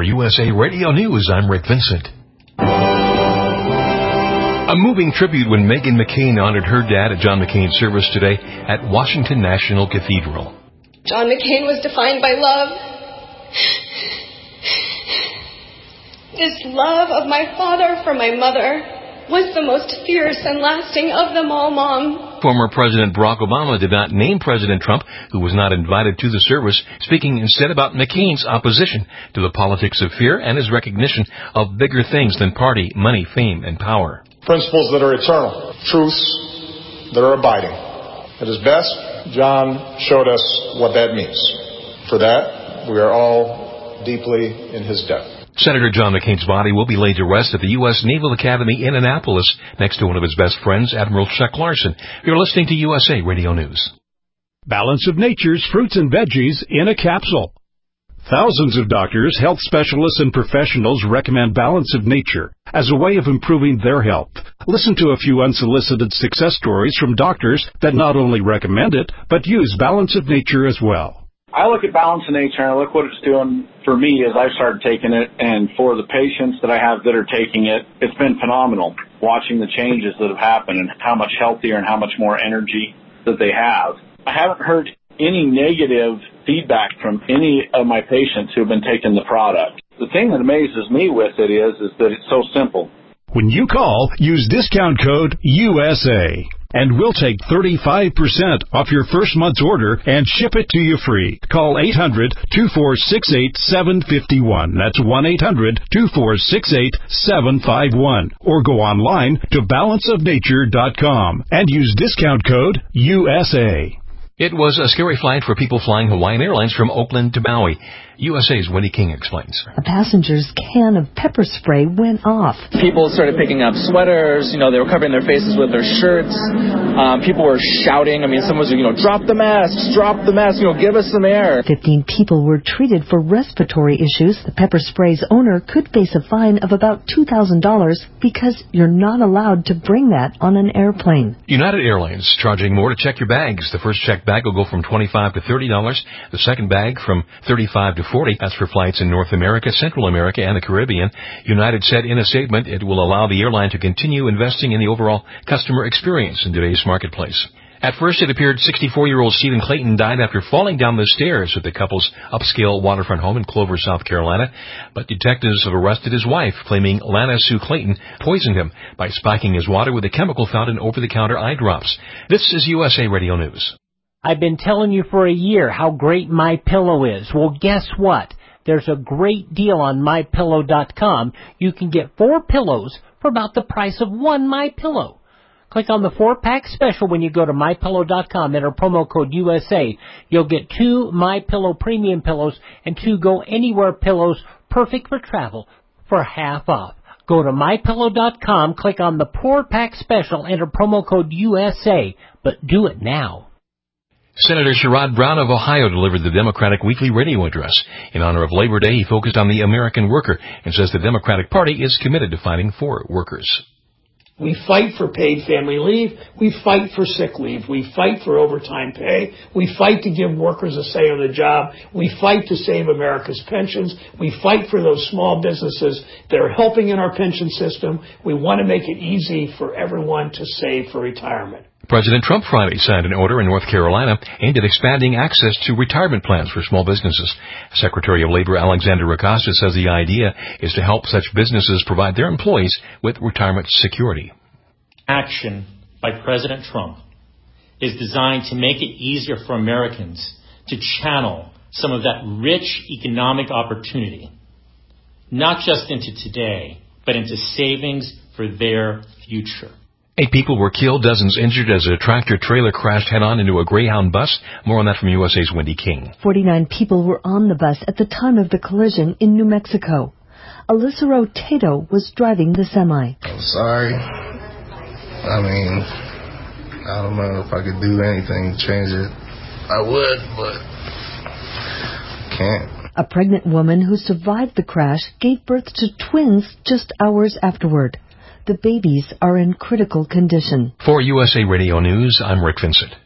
USA Radio News, I'm Rick Vincent. A moving tribute when Meghan McCain honored her dad at John McCain's service today at Washington National Cathedral. John McCain was defined by love. This love of my father for my mother was the most fierce and lasting of them all, Mom. Former President Barack Obama did not name President Trump, who was not invited to the service, speaking instead about McCain's opposition to the politics of fear and his recognition of bigger things than party, money, fame, and power. Principles that are eternal, truths that are abiding. At his best, John showed us what that means. For that, we are all deeply in his debt. Senator John McCain's body will be laid to rest at the U.S. Naval Academy in Annapolis next to one of his best friends, Admiral Chuck Larson. You're listening to USA Radio News. Balance of Nature's fruits and veggies in a capsule. Thousands of doctors, health specialists, and professionals recommend Balance of Nature as a way of improving their health. Listen to a few unsolicited success stories from doctors that not only recommend it, but use Balance of Nature as well. I look at Balance of Nature and I look what it's doing for me as I've started taking it, and for the patients that I have that are taking it, it's been phenomenal watching the changes that have happened and how much healthier and how much more energy that they have. I haven't heard any negative feedback from any of my patients who have been taking the product. The thing that amazes me with it is that it's so simple. When you call, use discount code USA, and we'll take 35% off your first month's order and ship it to you free. Call 800-246-8751. That's 1-800-246-8751. Or go online to balanceofnature.com and use discount code USA. It was a scary flight for people flying Hawaiian Airlines from Oakland to Maui. USA's Wendy King explains. A passenger's can of pepper spray went off. People started picking up sweaters. They were covering their faces with their shirts. People were shouting. Someone was, drop the masks, give us some air. 15 people were treated for respiratory issues. The pepper spray's owner could face a fine of about $2,000 because you're not allowed to bring that on an airplane. United Airlines charging more to check your bags. The first checked bag will go from $25 to $30. The second bag from $35 to $40. That's for flights in North America, Central America, and the Caribbean. United said in a statement it will allow the airline to continue investing in the overall customer experience in today's marketplace. At first, it appeared 64-year-old Stephen Clayton died after falling down the stairs at the couple's upscale waterfront home in Clover, South Carolina. But detectives have arrested his wife, claiming Lana Sue Clayton poisoned him by spiking his water with a chemical found in over-the-counter eye drops. This is USA Radio News. I've been telling you for a year how great MyPillow is. Well, guess what? There's a great deal on MyPillow.com. You can get 4 pillows for about the price of 1 MyPillow. Click on the 4-pack special when you go to MyPillow.com. Enter promo code USA. You'll get 2 MyPillow premium pillows and 2 Go Anywhere pillows, perfect for travel, for half off. Go to MyPillow.com, click on the 4-pack special, enter promo code USA. But do it now. Senator Sherrod Brown of Ohio delivered the Democratic weekly radio address. In honor of Labor Day, he focused on the American worker and says the Democratic Party is committed to fighting for workers. We fight for paid family leave. We fight for sick leave. We fight for overtime pay. We fight to give workers a say on the job. We fight to save America's pensions. We fight for those small businesses that are helping in our pension system. We want to make it easy for everyone to save for retirement. President Trump Friday signed an order in North Carolina aimed at expanding access to retirement plans for small businesses. Secretary of Labor Alexander Acosta says the idea is to help such businesses provide their employees with retirement security. Action by President Trump is designed to make it easier for Americans to channel some of that rich economic opportunity, not just into today, but into savings for their future. 8 people were killed, dozens injured as a tractor-trailer crashed head-on into a Greyhound bus. More on that from USA's Wendy King. 49 people were on the bus at the time of the collision in New Mexico. Alyssa Rotato was driving the semi. I'm sorry. I don't know if I could do anything to change it. I would, but can't. A pregnant woman who survived the crash gave birth to twins just hours afterward. The babies are in critical condition. For USA Radio News, I'm Rick Vincent.